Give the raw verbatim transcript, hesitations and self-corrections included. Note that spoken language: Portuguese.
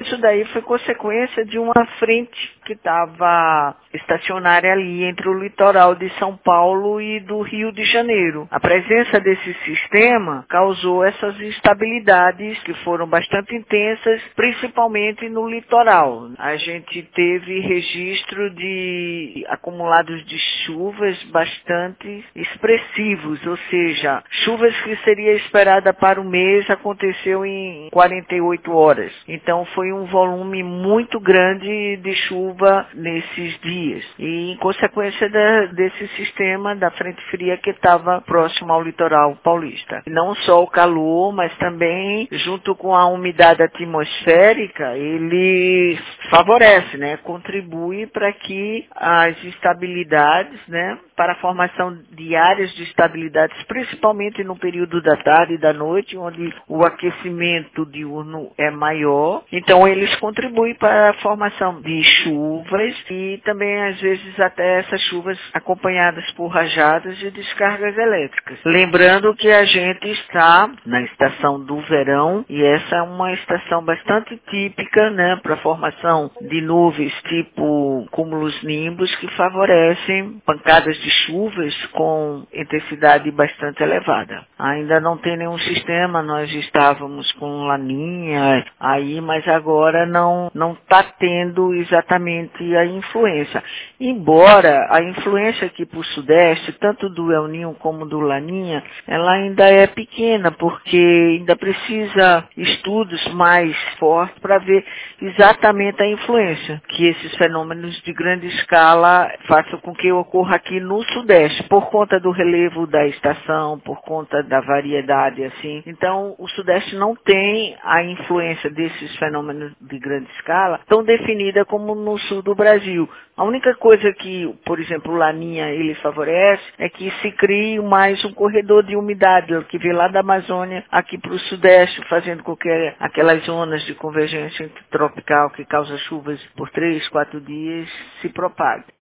Isso daí foi consequência de uma frente que estava estacionária ali entre o litoral de São Paulo e do Rio de Janeiro. A presença desse sistema causou essas instabilidades que foram bastante intensas, principalmente no litoral. A gente teve registro de acumulados de chuvas bastante expressivos, ou seja, chuvas que seria esperada para o mês aconteceu em quarenta e oito horas. Então foi um volume muito grande de chuva nesses dias. E em consequência da, desse sistema da frente fria que estava próximo ao litoral paulista. Não só o calor, mas também junto com a umidade atmosférica, ele favorece, né, contribui para que as instabilidades, né, para a formação de áreas de estabilidades, principalmente no período da tarde e da noite, onde o aquecimento diurno é maior. Então eles contribuem para a formação de chuvas e também às vezes até essas chuvas acompanhadas por rajadas e descargas elétricas. Lembrando que a gente está na estação do verão e essa é uma estação bastante típica, né, para a formação de nuvens tipo cúmulos nimbus que favorecem pancadas de chuvas com intensidade bastante elevada. Ainda não tem nenhum sistema, nós estávamos com laninha aí, mas agora não não está tendo exatamente a influência. Embora a influência aqui para o Sudeste, tanto do El Niño como do Laninha, ela ainda é pequena, porque ainda precisa estudos mais fortes para ver exatamente a influência que esses fenômenos de grande escala façam com que ocorra aqui no Sudeste, por conta do relevo da estação, por conta da variedade, assim. Então, o Sudeste não tem a influência desses fenômenos de grande escala tão definida como no sul do Brasil. A única coisa que, por exemplo, o Laninha ele favorece é que se crie mais um corredor de umidade, que vem lá da Amazônia aqui para o Sudeste, fazendo com que aquelas zonas de convergência tropical que causa chuvas por três, quatro dias se propague.